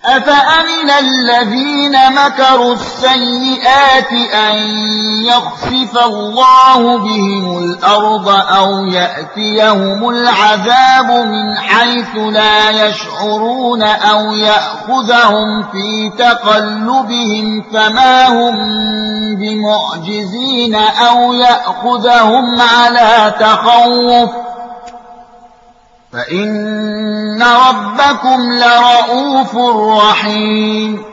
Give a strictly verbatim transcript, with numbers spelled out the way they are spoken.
أفأمن الذين مكروا السيئات أن يخسف الله بهم الأرض أو يأتيهم العذاب من حيث لا يشعرون أو يأخذهم في تقلبهم فما هم بمعجزين أو يأخذهم على تخوف فإن ربكم لرءوف رحيم